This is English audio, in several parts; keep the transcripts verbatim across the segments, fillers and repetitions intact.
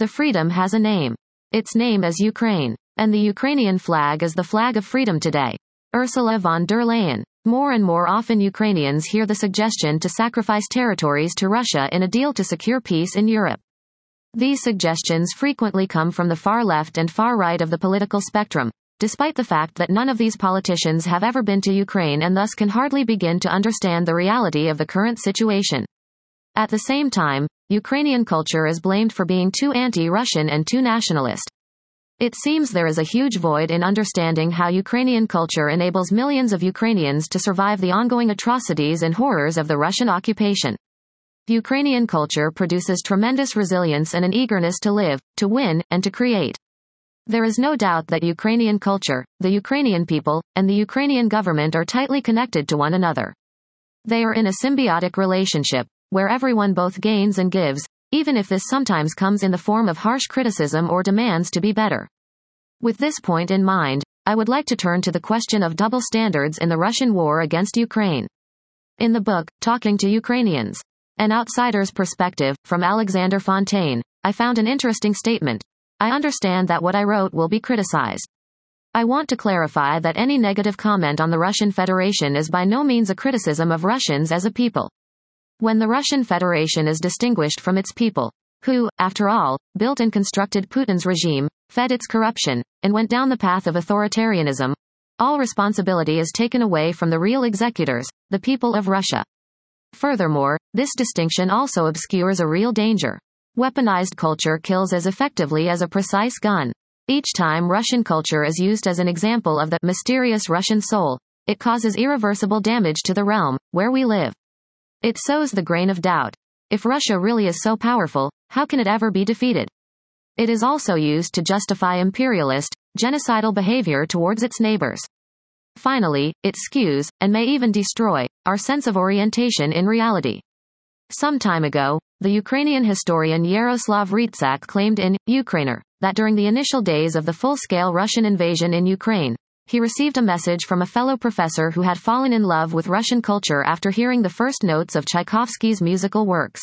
The freedom has a name. Its name is Ukraine. And the Ukrainian flag is the flag of freedom today. Ursula von der Leyen. More and more often Ukrainians hear the suggestion to sacrifice territories to Russia in a deal to secure peace in Europe. These suggestions frequently come from the far left and far right of the political spectrum, despite the fact that none of these politicians have ever been to Ukraine and thus can hardly begin to understand the reality of the current situation. At the same time, Ukrainian culture is blamed for being too anti-Russian and too nationalist. It seems there is a huge void in understanding how Ukrainian culture enables millions of Ukrainians to survive the ongoing atrocities and horrors of the Russian occupation. Ukrainian culture produces tremendous resilience and an eagerness to live, to win, and to create. There is no doubt that Ukrainian culture, the Ukrainian people, and the Ukrainian government are tightly connected to one another. They are in a symbiotic relationship, where everyone both gains and gives, even if this sometimes comes in the form of harsh criticism or demands to be better. With this point in mind, I would like to turn to the question of double standards in the Russian war against Ukraine. In the book, Talking to Ukrainians, An Outsider's Perspective, from Alexander Fontaine, I found an interesting statement. I understand that what I wrote will be criticized. I want to clarify that any negative comment on the Russian Federation is by no means a criticism of Russians as a people. When the Russian Federation is distinguished from its people, who, after all, built and constructed Putin's regime, fed its corruption, and went down the path of authoritarianism, all responsibility is taken away from the real executors, the people of Russia. Furthermore, this distinction also obscures a real danger. Weaponized culture kills as effectively as a precise gun. Each time Russian culture is used as an example of the mysterious Russian soul, it causes irreversible damage to the realm where we live. It sows the grain of doubt. If Russia really is so powerful, how can it ever be defeated? It is also used to justify imperialist, genocidal behavior towards its neighbors. Finally, it skews, and may even destroy, our sense of orientation in reality. Some time ago, the Ukrainian historian Yaroslav Ritsak claimed in Ukrainer that during the initial days of the full-scale Russian invasion in Ukraine, he received a message from a fellow professor who had fallen in love with Russian culture after hearing the first notes of Tchaikovsky's musical works.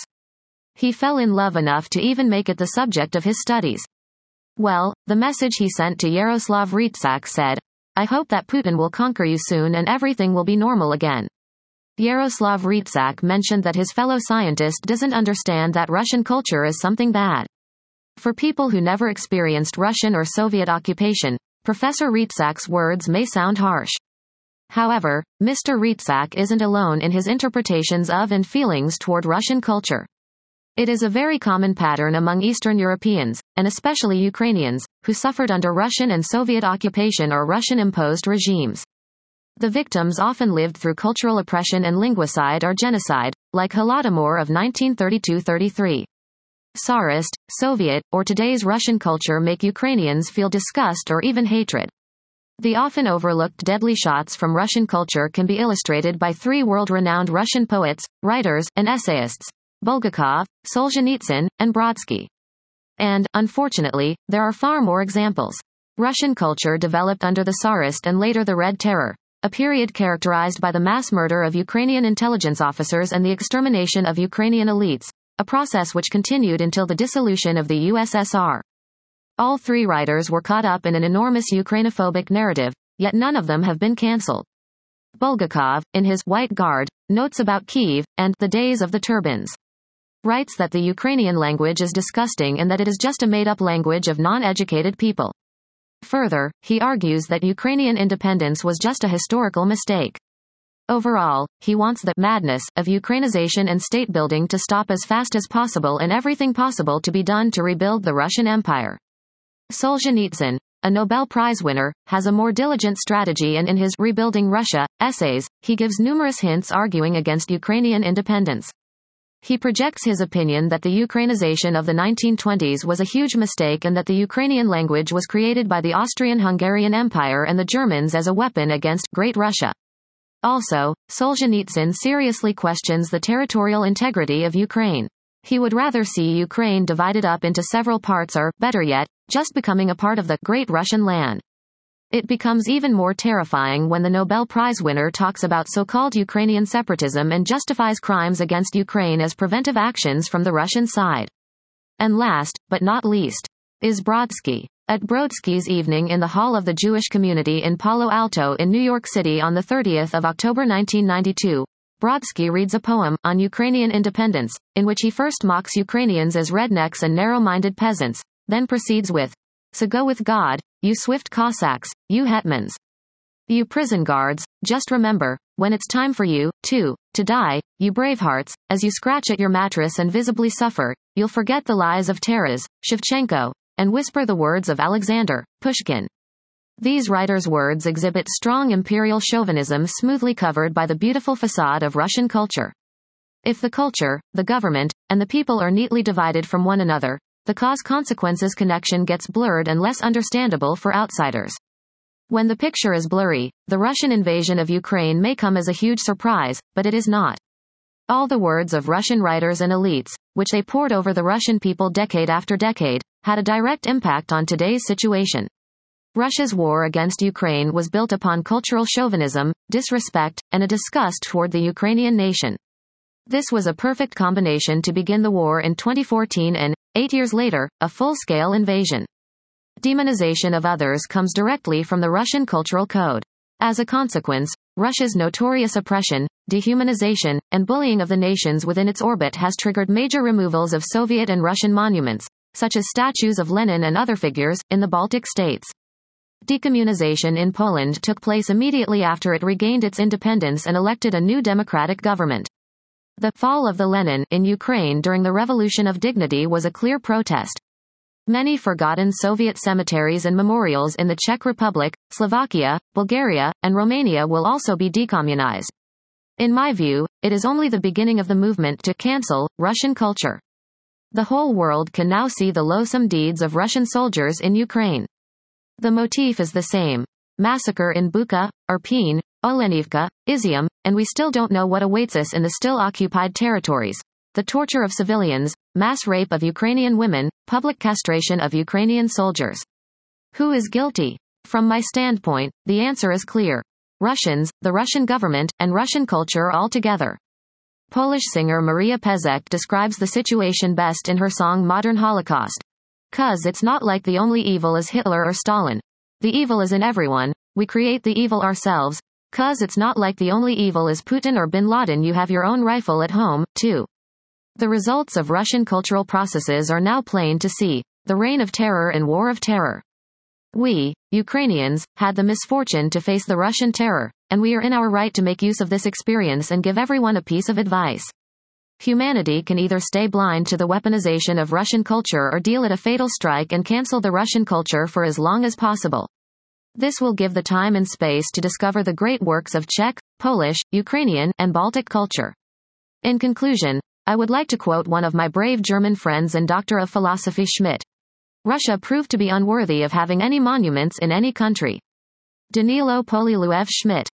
He fell in love enough to even make it the subject of his studies. Well, the message he sent to Yaroslav Ritsak said, "I hope that Putin will conquer you soon and everything will be normal again." Yaroslav Ritsak mentioned that his fellow scientist doesn't understand that Russian culture is something bad. For people who never experienced Russian or Soviet occupation, Professor Ritsak's words may sound harsh. However, Mister Ritsak isn't alone in his interpretations of and feelings toward Russian culture. It is a very common pattern among Eastern Europeans, and especially Ukrainians, who suffered under Russian and Soviet occupation or Russian-imposed regimes. The victims often lived through cultural oppression and linguicide or genocide, like Holodomor of nineteen thirty-two thirty-three. Tsarist, Soviet, or today's Russian culture make Ukrainians feel disgust or even hatred. The often overlooked deadly shots from Russian culture can be illustrated by three world-renowned Russian poets, writers, and essayists: Bulgakov, Solzhenitsyn, and Brodsky. And, unfortunately, there are far more examples. Russian culture developed under the Tsarist and later the Red Terror, a period characterized by the mass murder of Ukrainian intelligence officers and the extermination of Ukrainian elites, a process which continued until the dissolution of the U S S R. All three writers were caught up in an enormous Ukrainophobic narrative, yet none of them have been cancelled. Bulgakov, in his White Guard, notes about Kyiv, and the days of the turbans, writes that the Ukrainian language is disgusting and that it is just a made-up language of non-educated people. Further, he argues that Ukrainian independence was just a historical mistake. Overall, he wants the madness of Ukrainization and state-building to stop as fast as possible and everything possible to be done to rebuild the Russian Empire. Solzhenitsyn, a Nobel Prize winner, has a more diligent strategy, and in his Rebuilding Russia essays, he gives numerous hints arguing against Ukrainian independence. He projects his opinion that the Ukrainization of the nineteen twenties was a huge mistake and that the Ukrainian language was created by the Austrian-Hungarian Empire and the Germans as a weapon against Great Russia. Also, Solzhenitsyn seriously questions the territorial integrity of Ukraine. He would rather see Ukraine divided up into several parts or, better yet, just becoming a part of the Great Russian land. It becomes even more terrifying when the Nobel Prize winner talks about so-called Ukrainian separatism and justifies crimes against Ukraine as preventive actions from the Russian side. And last, but not least, is Brodsky. At Brodsky's evening in the Hall of the Jewish Community in Palo Alto in New York City on the thirtieth of October nineteen ninety-two, Brodsky reads a poem on Ukrainian independence, in which he first mocks Ukrainians as rednecks and narrow-minded peasants, then proceeds with, "So go with God, you swift Cossacks, you hetmans. You prison guards, just remember, when it's time for you, too, to die, you bravehearts, as you scratch at your mattress and visibly suffer, you'll forget the lies of Taras, Shevchenko, and whisper the words of Alexander, Pushkin." These writers' words exhibit strong imperial chauvinism smoothly covered by the beautiful facade of Russian culture. If the culture, the government, and the people are neatly divided from one another, the cause-consequences connection gets blurred and less understandable for outsiders. When the picture is blurry, the Russian invasion of Ukraine may come as a huge surprise, but it is not. All the words of Russian writers and elites, which they poured over the Russian people decade after decade, had a direct impact on today's situation. Russia's war against Ukraine was built upon cultural chauvinism, disrespect, and a disgust toward the Ukrainian nation. This was a perfect combination to begin the war in twenty fourteen and, eight years later, a full-scale invasion. Demonization of others comes directly from the Russian cultural code. As a consequence, Russia's notorious oppression, dehumanization, and bullying of the nations within its orbit has triggered major removals of Soviet and Russian monuments, such as statues of Lenin and other figures, in the Baltic states. Decommunization in Poland took place immediately after it regained its independence and elected a new democratic government. The fall of the Lenin in Ukraine during the Revolution of Dignity was a clear protest. Many forgotten Soviet cemeteries and memorials in the Czech Republic, Slovakia, Bulgaria, and Romania will also be decommunized. In my view, it is only the beginning of the movement to cancel Russian culture. The whole world can now see the loathsome deeds of Russian soldiers in Ukraine. The motif is the same. Massacre in Bucha, Irpin, Olenivka, Izium, and we still don't know what awaits us in the still occupied territories. The torture of civilians, mass rape of Ukrainian women, public castration of Ukrainian soldiers. Who is guilty? From my standpoint, the answer is clear. Russians, the Russian government, and Russian culture all together. Polish singer Maria Pezek describes the situation best in her song Modern Holocaust. "'Cause it's not like the only evil is Hitler or Stalin. The evil is in everyone, we create the evil ourselves. 'Cause it's not like the only evil is Putin or Bin Laden, you have your own rifle at home, too." The results of Russian cultural processes are now plain to see. The reign of terror and war of terror. We, Ukrainians, had the misfortune to face the Russian terror, and we are in our right to make use of this experience and give everyone a piece of advice. Humanity can either stay blind to the weaponization of Russian culture or deal it a fatal strike and cancel the Russian culture for as long as possible. This will give the time and space to discover the great works of Czech, Polish, Ukrainian, and Baltic culture. In conclusion, I would like to quote one of my brave German friends and Doctor of Philosophy Schmidt. Russia proved to be unworthy of having any monuments in any country. Danilo Polyluev Schmidt.